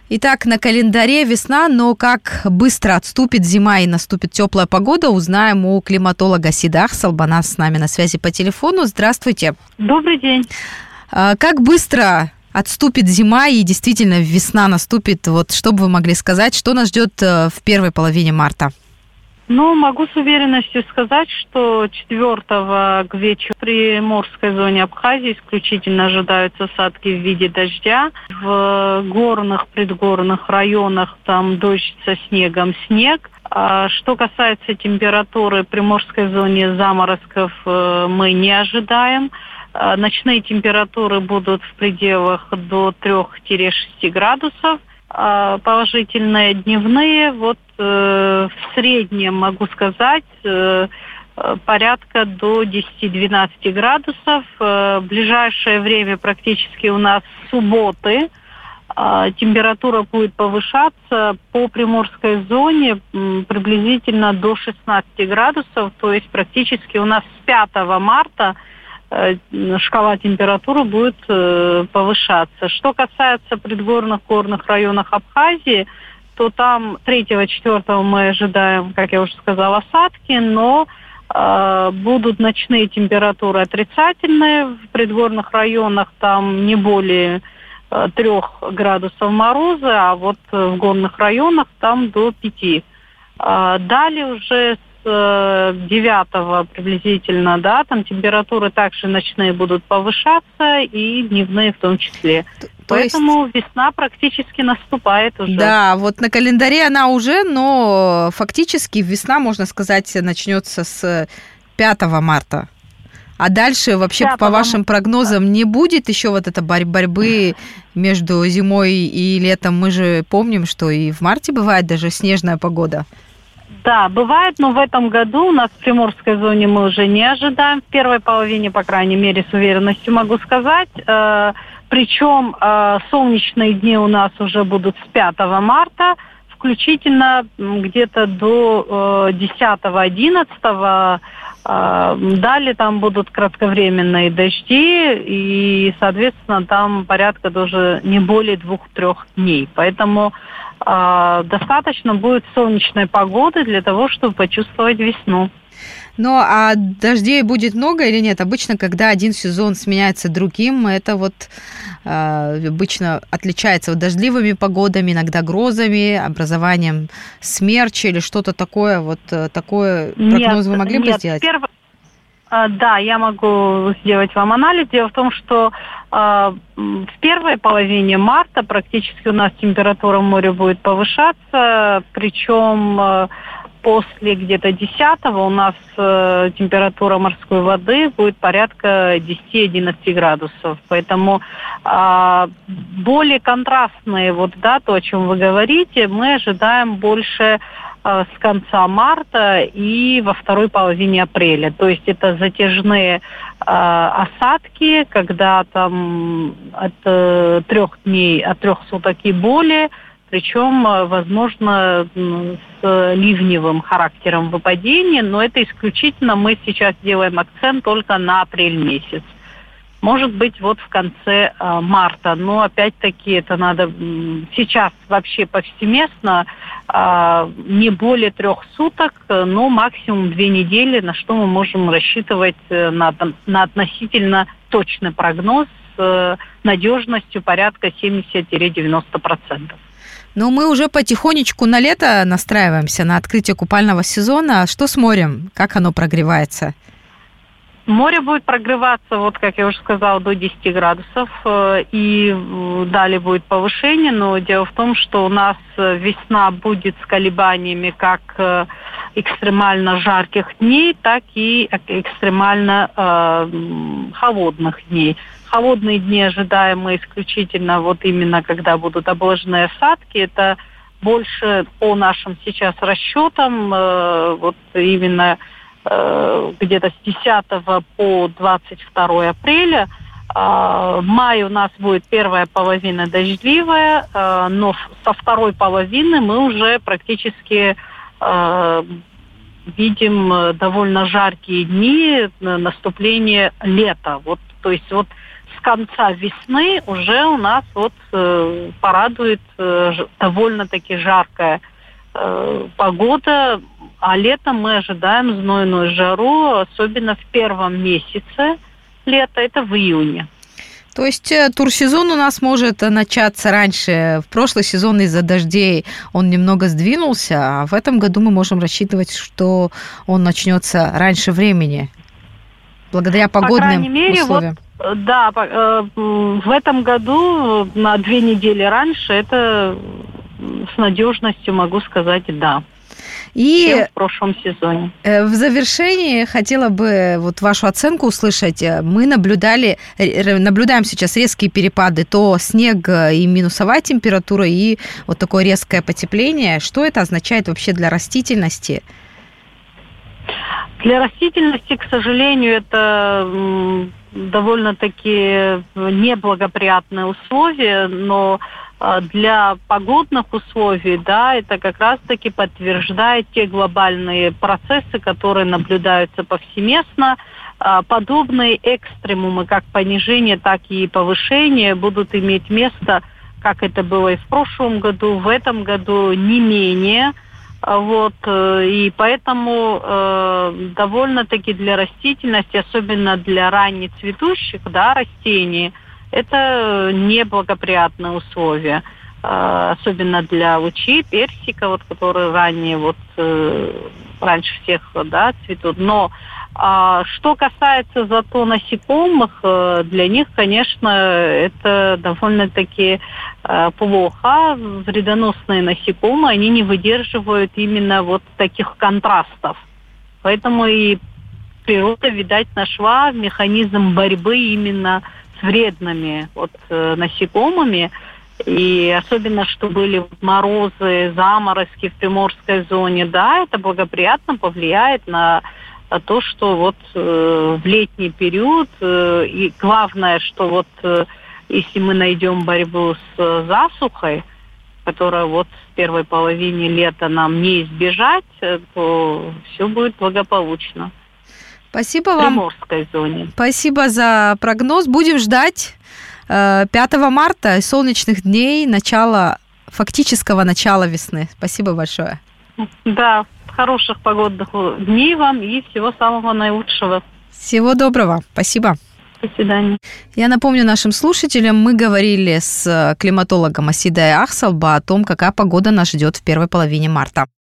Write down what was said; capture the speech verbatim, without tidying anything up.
Итак, на календаре весна, но как быстро отступит зима и наступит теплая погода, узнаем у климатолога Сидах Салбанас с нами на связи по телефону. Здравствуйте. Добрый день. Как быстро отступит зима и действительно весна наступит? Вот что бы вы могли сказать, что нас ждет в первой половине марта? Ну, могу с уверенностью сказать, что четвёртого к вечеру в приморской зоне Абхазии исключительно ожидаются осадки в виде дождя. В горных, предгорных районах там дождь со снегом, снег. А что касается температуры, в приморской зоне заморозков мы не ожидаем. Ночные температуры будут в пределах до трёх-шести градусов. Положительные дневные, вот э, в среднем, могу сказать, э, порядка до десяти-двенадцати градусов. Э, в ближайшее время практически у нас субботы. Э, температура будет повышаться по приморской зоне э, приблизительно до шестнадцати градусов, то есть практически у нас с пятого марта шкала температуры будет э, повышаться. Что касается предгорных горных районов Абхазии, то там третьего-четвёртого мы ожидаем, как я уже сказала, осадки, но э, будут ночные температуры отрицательные. В предгорных районах там не более э, трех градусов мороза, а вот в горных районах там до пяти. Э, далее уже девятого приблизительно, да, там температуры также ночные будут повышаться и дневные в том числе. То Поэтому есть... весна практически наступает уже. Да, вот на календаре она уже, но фактически весна, можно сказать, начнется с пятого марта. А дальше вообще, по вашим прогнозам, не будет еще вот этой борьбы между зимой и летом? Мы же помним, что и в марте бывает даже снежная погода. Да, бывает, но в этом году у нас в приморской зоне мы уже не ожидаем. В первой половине, по крайней мере, с уверенностью могу сказать. Э, причем э, солнечные дни у нас уже будут с пятого марта, включительно где-то до э, десятого-одиннадцатого. Э, далее там будут кратковременные дожди, и, соответственно, там порядка даже не более двух-трех дней. Поэтому достаточно будет солнечной погоды для того, чтобы почувствовать весну. Ну, а дождей будет много или нет? Обычно, когда один сезон сменяется другим, это вот э, обычно отличается вот дождливыми погодами, иногда грозами, образованием смерча или что-то такое. Вот такое прогноз вы могли нет, бы сделать? Перв... Да, я могу сделать вам анализ. Дело в том, что э, в первой половине марта практически у нас температура моря будет повышаться, причем э, после где-то десятого у нас э, температура морской воды будет порядка десяти-одиннадцати градусов. Поэтому э, более контрастные, вот, да, то, о чем вы говорите, мы ожидаем больше с конца марта и во второй половине апреля. То есть это затяжные э, осадки, когда там от э, трех дней, от трех суток и более, причем, возможно, с ливневым характером выпадения, но это исключительно мы сейчас делаем акцент только на апрель месяц. Может быть, вот в конце э, марта. Но, опять-таки, это надо м, сейчас вообще повсеместно э, не более трех суток, но максимум две недели, на что мы можем рассчитывать э, на, на относительно точный прогноз с э, надежностью порядка семьдесят-девяносто процентов. Но мы уже потихонечку на лето настраиваемся, на открытие купального сезона. Что с морем? Как оно прогревается? Море будет прогреваться, вот как я уже сказала, до десяти градусов, и далее будет повышение, но дело в том, что у нас весна будет с колебаниями как экстремально жарких дней, так и экстремально э, холодных дней. Холодные дни ожидаем мы исключительно вот именно, когда будут обложенные осадки, это больше по нашим сейчас расчетам, э, вот именно где-то с десятого по двадцать второе апреля. В мае у нас будет первая половина дождливая, но со второй половины мы уже практически видим довольно жаркие дни наступления лета. Вот, то есть вот с конца весны уже у нас вот э, порадует э, довольно-таки жаркая э, погода, а летом мы ожидаем знойную жару, особенно в первом месяце лета, это в июне. То есть турсезон у нас может начаться раньше. В прошлый сезон из-за дождей он немного сдвинулся, а в этом году мы можем рассчитывать, что он начнется раньше времени, благодаря погодным По крайней мере, условиям. Вот, да, в этом году на две недели раньше, это с надежностью могу сказать «да». И чем в прошлом сезоне. В завершении хотела бы вот вашу оценку услышать. Мы наблюдали, наблюдаем сейчас резкие перепады, то снег и минусовая температура, и вот такое резкое потепление. Что это означает вообще для растительности? Для растительности, к сожалению, это довольно-таки неблагоприятные условия, но для погодных условий, да, это как раз-таки подтверждает те глобальные процессы, которые наблюдаются повсеместно. Подобные экстремумы, как понижение, так и повышение, будут иметь место, как это было и в прошлом году, в этом году не менее. Вот, и поэтому э, довольно-таки для растительности, особенно для раннецветущих, да, растений, это неблагоприятные условия, э, особенно для лучей, персика, вот, которые ранее вот э, раньше всех, да, цветут. Но э, что касается зато насекомых, э, для них, конечно, это довольно-таки э, плохо. Вредоносные насекомые, они не выдерживают именно вот таких контрастов. Поэтому и природа, видать, нашла механизм борьбы именно с вредными вот, э, насекомыми. И особенно, что были морозы, заморозки в приморской зоне, да, это благоприятно повлияет на то, что вот э, в летний период, э, и главное, что вот э, если мы найдем борьбу с э, засухой, которая вот в первой половине лета нам не избежать, э, то все будет благополучно. Спасибо вам. В приморской зоне. Спасибо за прогноз. Будем ждать пятого марта, солнечных дней, начала, фактического начала весны. Спасибо большое. Да, хороших погодных дней вам и всего самого наилучшего. Всего доброго. Спасибо. До свидания. Я напомню нашим слушателям, мы говорили с климатологом Асидой Ахсалба о том, какая погода нас ждет в первой половине марта.